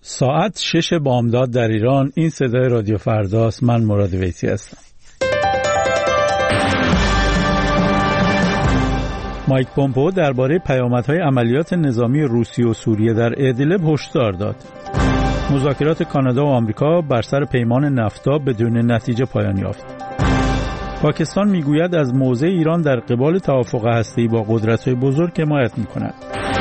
ساعت 6 بامداد در ایران. این صدای رادیو فرداست. من مراد ویسی هستم. مایک پومپئو درباره پیامدهای عملیات نظامی روسیه و سوریه در ادلب هشدار داد. مذاکرات کانادا و آمریکا بر سر پیمان نفتا بدون نتیجه پایان یافت. پاکستان میگوید از موضع ایران در قبال توافق هسته‌ای با قدرت‌های بزرگ حمایت می‌کند.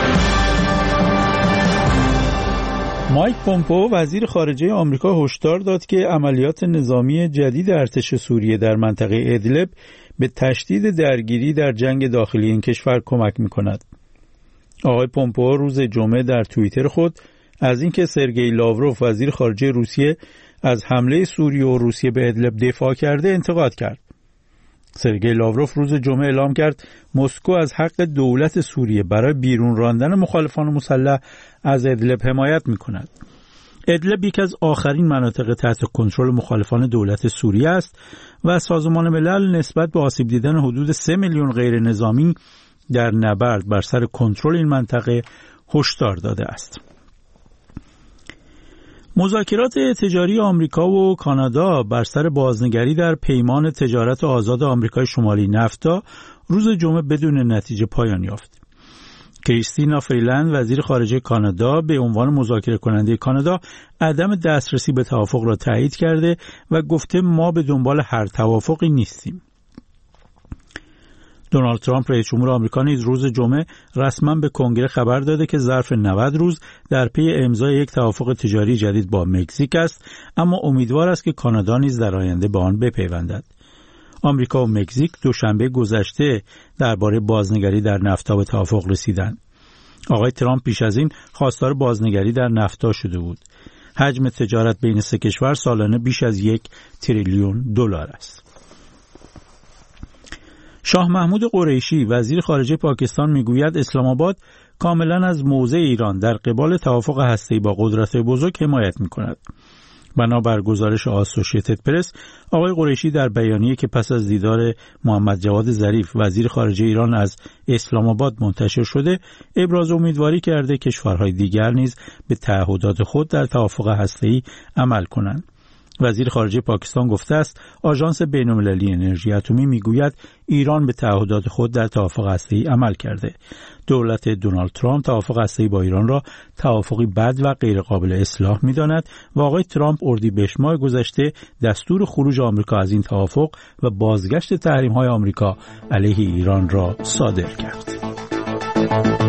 مایک پومپئو وزیر خارجه آمریکا هشدار داد که عملیات نظامی جدید ارتش سوریه در منطقه ادلب به تشدید درگیری در جنگ داخلی این کشور کمک می‌کند. آقای پومپئو روز جمعه در توییتر خود از اینکه سرگئی لاوروف وزیر خارجه روسیه از حمله سوریه و روسیه به ادلب دفاع کرده انتقاد کرد. سرگئی لاوروف روز جمعه اعلام کرد مسکو از حق دولت سوریه برای بیرون راندن مخالفان مسلح از ادلب حمایت می‌کند. ادلب یکی از آخرین مناطق تحت کنترل مخالفان دولت سوریه است و سازمان ملل نسبت به آسیب دیدن حدود 3 میلیون غیر نظامی در نبرد بر سر کنترل این منطقه هشدار داده است. مذاکرات تجاری آمریکا و کانادا بر سر بازنگری در پیمان تجارت آزاد آمریکای شمالی نفتا روز جمعه بدون نتیجه پایان یافت. کریستینا فریلند وزیر خارجه کانادا به عنوان مذاکره کننده کانادا عدم دسترسی به توافق را تایید کرده و گفته ما به دنبال هر توافقی نیستیم. دونالد ترامپ رئیس جمهور آمریکا نیز روز جمعه رسما به کنگره خبر داده که ظرف 90 روز در پی امضای یک توافق تجاری جدید با مکزیک است، اما امیدوار است که کانادا نیز در آینده به آن بپیوندد. آمریکا و مکزیک دوشنبه گذشته درباره بازنگری در نفتا به توافق رسیدند. آقای ترامپ پیش از این خواستار بازنگری در نفتا شده بود. حجم تجارت بین سه کشور سالانه بیش از 1 تریلیون دلار است. شاه محمود قریشی وزیر خارجه پاکستان میگوید اسلام آباد کاملا از موضع ایران در قبال توافق هسته‌ای با قدرت‌های بزرگ حمایت می‌کند. بنابر گزارش آسوشیتد پرس، آقای قریشی در بیانیه‌ای که پس از دیدار محمد جواد ظریف وزیر خارجه ایران از اسلام آباد منتشر شده، ابراز امیدواری کرده کشورهای دیگر نیز به تعهدات خود در توافق هسته‌ای عمل کنند. وزیر خارجه پاکستان گفته است آژانس بین‌المللی انرژی اتمی میگوید ایران به تعهدات خود در توافق هسته‌ای عمل کرده. دولت دونالد ترامپ توافق هسته‌ای با ایران را توافقی بد و غیر قابل اصلاح می‌داند و آقای ترامپ اردیبهشت ماه گذشته دستور خروج آمریکا از این توافق و بازگشت تحریم‌های آمریکا علیه ایران را صادر کرد.